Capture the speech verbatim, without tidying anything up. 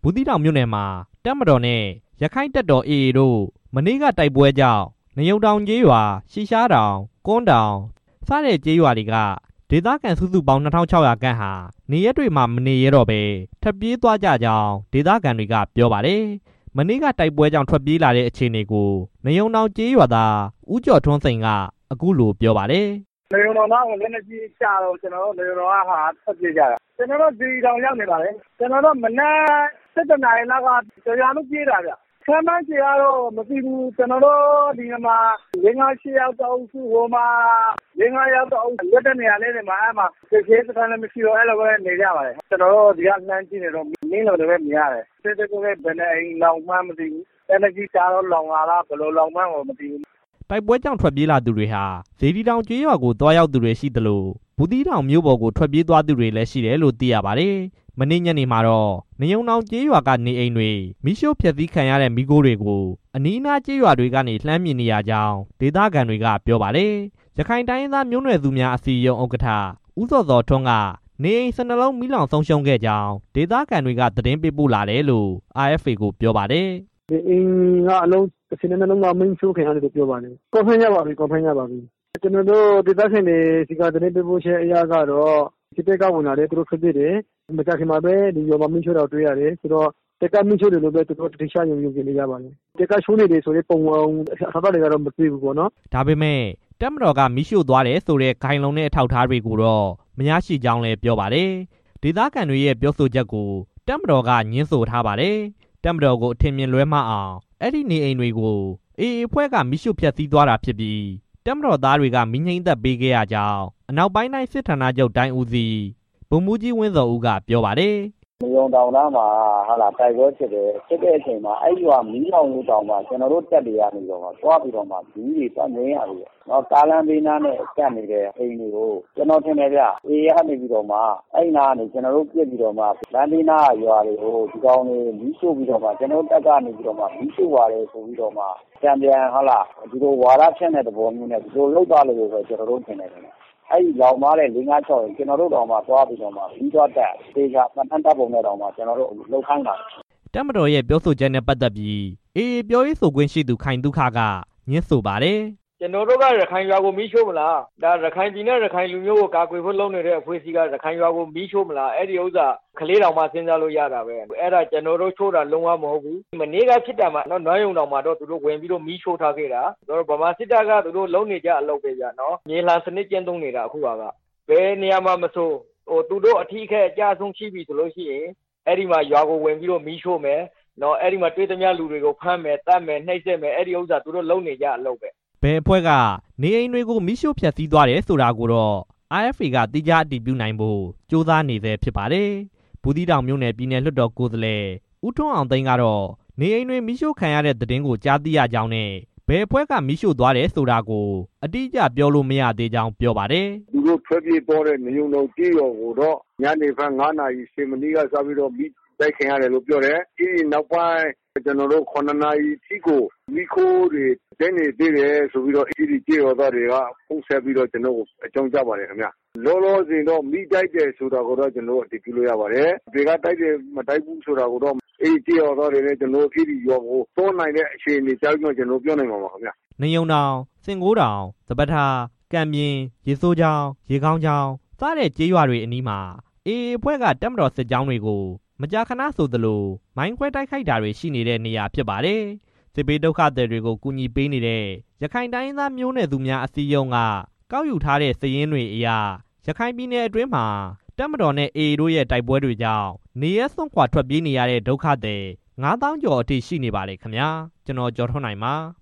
ဘူးသီးတောင်မြို့နယ်မှာတပ်မတော်နဲ့ရခိုင်တပ်တော် အေအေ တို့မနေ့ကတိုက်ပွဲကြောင့်နယုံတောင်ကျေးရွာရှီရှားတောင်ကွန်းတောင်စတဲ့ကျေးရွာတွေကဒေသခံစုစုပေါင်းနှစ်ထောင်ခြောက်ရာခန့်ဟာနေရက်တွေမှာမနေရတော့ပဲထွက်ပြေးသွားကြကြောင်းဒေသခံတွေကပြောပါတယ်မနေ့ကတိုက်ပွဲကြောင့်ထွက်ပြေးလာတဲ့အခြေအနေကိုနယုံတောင်ကျေးရွာသားဦးကျော်ထွန်းစိန်ကအခုလိုပြောပါတယ်နယုံတောင်သားကိုလက်နက်ကြီးချတော့ကျွန်တော်တို့နယုံတောင်ကဟာထွက်ပြေးကြတာကျွန်တော်တို့ဒီတောင်ရောက်နေပါလေကျွန်တော်တို့မနက်စက်တနာရီလောက်ကတရားလို့ပြေးတာဗျဆမ်းမန်းကြီးကတော့မသိဘူးကျွန်တော်တို့ဒီမှာငင်းငါးရှစ်ရောက်တော့စုဟိုမှာငင်းငါးရောက်တော့လက်တဲ့နေရာလေးတွေမှာအဲ့မှာကျေးကျေးစကန်လည်းမရှိတော့အဲ့လိုပဲနေကြပါလေကျွန်တော်တို့ဒီကနှမ်းကြည့်နေတော့မင်းလိုတွေပဲမြင်ရတယ်စစ်စစ်ကိုပဲဘယ်နဲ့အိမ်လောင်မှန်းမသိဘူးအဲ့ဒါကြီးချတော့လောင်လာလားဘယ်လိုလောင်မှန်းကိုမသိဘူးတိုက်ပွဲကြောင့်ထွက်ပြေးလာသူတွေဟာဇေဒီတောင်ကျေးရွာကိုတွားရောက်သူတွေရှိသလိုဘူးသီးတောင်မြို့ပေါ်ကိုထွက်ပြေးသွားသူတွေလည်းရှိတယ်လို့သိရပါတယ်မနေ့ညနေမှာတော့နယုံတောင်ကျေးရွာကနေအိမ်တွေမိရှို့ဖျက်ဆီးခံရတဲ့မိခိုးတွေကိုအနီးအနားကျေးရွာတွေကနေလှမ်းမြင်နေရကြောင်းဒေသခံတွေကပြောပါတယ်ရခိုင်တိုင်းရင်းသားမျိုးနွယ်စုများအစည်းအရုံးဥက္ကဋ္ဌဦးစောစောထွန်းကနေအိမ်၁၂လုံးမိလောင်ဆုံးရှုံးခဲ့ကြောင်းဒေသခံတွေကသတင်းပေးပို့လာတယ်လို့ အာအက်ဖ်အေ ကိုပြောပါတယ်ဒီအိမ်ကအလုံး၁၂လုံးကမင်းချိုးခံရတယ်လို့ပြောပါတယ်ကော်ဖန်ရပါပြီကော်ဖန်ရပါပြီကျွန်တော်တို့ဒေသခံတွေဒီကသတင်းပေးပို့ချက်အရကတော့စစ်တပ်ကဝင်လာတယ်သူတို့ဖြစ်ဖြစ်တယ်မကြခင်မှာပဲဒီရောမမင်းချိုးတော့တွေ့ရတယ်ဆိုတော့တက်ကမင်းချိုးတယ်လို့ပဲသူတို့တခြားယုံယုံကြည်နေရပါတယ်တက်ကချိုးနေတယ်ဆိုတဲ့ပုံအောင်အထားတွေကတော့မသိဘူးပေါ့နော်ဒါပေမဲ့တပ်မတော်ကမိရှို့သွားတယ်ဆိုတဲ့ခိုင်လုံတဲ့အထောက်အထားတွေကိုတော့မရရှိကြောင်းလည်းပြောပါတယ်ဒေသခံတွေရဲ့ပြောဆိုချက်ကိုတပ်မတော်ကညှင်းဆိုထားပါတယ်တပ်မတော်ကိုအထင်မြင်လွဲမှားအောင်အဲ့ဒီနေအိမ်တွေကိုအေအေအဖွဲ့ကမိရှို့ဖျက်ဆီးသွားတာဖြစ်ပြီးတပ်မတော်သားတွေကမိငိမ့်သက်ပေးခဲ့ရကြောင်းအနောက်ပိုင်းတိုင်းစစ်ဌာနချုပ်တိုင်းဦးစီးဗိုလ်မှူးကြီးဝင်းစောဦးကပြောပါတယ်နယုံတောင်သားမှာဟာလာတိုက်ပွဲဖြစ်တယ်ဖြစ်တဲ့အချိန်မှာအဲ့ဒီကမီးလောင်လို့တောင်မှာကျွန်တော်တို့တက်တွေရနေတော့မှာသွားပြီးတော့မှမီးတွေပတ်နေရတယ်နော်ကားလမ်းဘေးနားနဲ့ကတ်နေတဲ့အိမ်တွေကိုကျွန်တော်ထင်တယ်ဗျအေးရနေပြီးတော့မှအဲ့နာကနေကျွန်တော်တို့ပြစ်ပြီးတော့မှလမ်းဘေးနားရွာတွေကိုဒီကောင်တွေမီးရှို့ပြီးတော့မှကျွန်တော်တက်ကနေပြီးတော့မှမီးရှို့ပါတယ်ဆိုပြီးတော့မှပြန်ပြန်ဟာလာဒီလိုဝါဒဖြန့်တဲ့သဘောမျိုးနဲ့ဒီလိုလောက်သွားလို့ပဲကျွန်တော်တို့ထင်တယ်အဲ့ဒီလောင်မားတဲ့၄၅၆ကျွန်တော်တို့တောင်မှသွားပြီးတော့မှပြီးသွားတက်ဒေချာပန်တန်တပ်ပုံနဲ့တောင်မှကျွန်တော်တို့လှုပ်ခိုင်းတာတပ်မတော်ရဲ့ပြောဆိုချက်နဲ့ပတ်သက်ပြီးအေအေပြောရေးဆိုခွင့်ရှိသူခိုင်ဒုက္ခကညှင်းဆိုပါတယ်ကျွန်တော်တို့ကရခိုင်ရွာကိုမီးရှို့မလားဒါရခိုင်ပြည်နဲ့ရခိုင်လူမျိုးကိုကာကွယ်ဖို့လုပ်နေတဲ့အဖွဲ့အစည်းကရခိုင်ရွာကိုမီးရှို့မလားအဲ့ဒီဥစ္စာကလေးတော်မှစဉ်းစားလို့ရတာပဲအဲ့ဒါကျွန်တော်တို့ချိုးတာလုံးဝမဟုတ်ဘူးမနေ့ကဖြစ်တာမှနော်နွားယုံတော်မှာတော့သူတို့ဝင်ပြီးတော့မီးရှို့ထားခဲ့တာဆိုတော့ဗမာစစ်တပ်ကသူတို့လုံနေကြအလုပ်ပဲကြာနော်မြေလှန်စနစ်ကျင့်သုံးနေတာအခုကဘယ်နေရာမှာမဆိုဟိုသူတို့အထီးခဲအကြဆုံးရှိပြီဆိုလို့ရှိရင်အဲ့ဒီမှာရွာကိုဝင်ပြီးတော့မီးရှို့မယ်နော်အဲ့ဒီမှာတွေ့သမျှလူတွေကိုဖမ်းမယ်တတ်မယ်နှိပ်စက်မယ်အဲ့ဒီဥစ္စာသူတို့လုံနေကြအလုပ်ပဲဘယ်အဖွဲ့ကနေအိမ်တွေကိုမိရှို့ဖျက်ဆီးသွားတယ်ဆိုတာကိုတော့ အာအက်ဖ်အေ ကတိကျအတည်ပြုနိုင်ဖို့ကြိုးစားနေသေးဖြစ်ပါတယ်။ဘူးသီးတောင်မြို့နယ်ပြည်နယ်လွှတ်တော်ကိုယ်စားလှယ်ဦးထွန်းအောင်သိန်းကတော့နေအိမ်တွေမိရှို့ခံရတဲ့သတင်းကိုကြားသိရကြောင်းနဲ့ဘယ်အဖွဲ့ကမိရှို့သွားတယ်ဆိုတာကိုအတိအကျပြောလို့မရသေးကြောင်းပြောပါတယ်။သူတို့ထွက်ပြေးသွားတဲ့နေုံတော်ကြေးရော်ကိုတော့ညနေဖက်ငါးနာရီဆယ်မိနစ်ကစပြီးတော့ပြီးတိုက်ခင်ရတယ်လို့ပြောတယ်။ဒီနောက်ပိုင်းကျွန်တော်တို့ခုနှစ်နာရီထိကိုမိခိုးတွေတင်းနေသေးတယ်ဆိုပြီးတော့အကြီးကြီးရော်သားတွေကဖုန်းဆက်ပြီးတော့ကျွန်တော်ကိုအကြောင်းကြားပါတယ်ခင်ဗျ။လောလောဆယ်တော့မိတိုက်တယ်ဆိုတာကိုတော့ကျွန်တော်အတည်ပြုလို့ရပါတယ်။ဒီကတိုက်တယ်မတိုက်ဘူးဆိုတာကိုတော့အေးကြေးရော်သားတွေနဲ့ကျွန်တော်အကြီးရော်ကိုတိုးနိုင်တဲ့အခြေအနေကြောင့်ကျွန်တော်ပြောနိုင်မှာပါခင်ဗျ။နယုံတောင်စင်ကိုးတောင်သပထားကံပြင်းရေစိုးချောင်းရေကောင်းချောင်းစတဲ့ကျေးရွာတွေအနီးမှာအေအေအဖွဲ့ကတပ်မတော်စစ်ကြောင်းတွေကိုမကြာခဏဆိုသလိုမိုင်းခွဲတိုက်ခိုက်တာတွေရှိနေတဲ့နေရာဖြစ်ပါတယ်။စစ်ဘေးဒုက္ခသည်တွေကိုကူညီပေးနေတဲ့ရခိုင်တိုင်းရင်းသားမျိုးနွယ်စုများအစည်းအရုံးကကောက်ယူထားတဲ့စာရင်းတွေအရရခိုင်ပြည်နယ်အတွင်းမှာတပ်မတော်နဲ့အေအေတို့ရဲ့တိုက်ပွဲတွေကြောင့်နေရစွန့်ခွာထွက်ပြေးနေရတဲ့ဒုက္ခသည်ငါးသောင်းကျော်အထိရှိနေပါတယ်ခင်ဗျာကျွန်တော်ကျော်ထွန်းနိုင်ပါ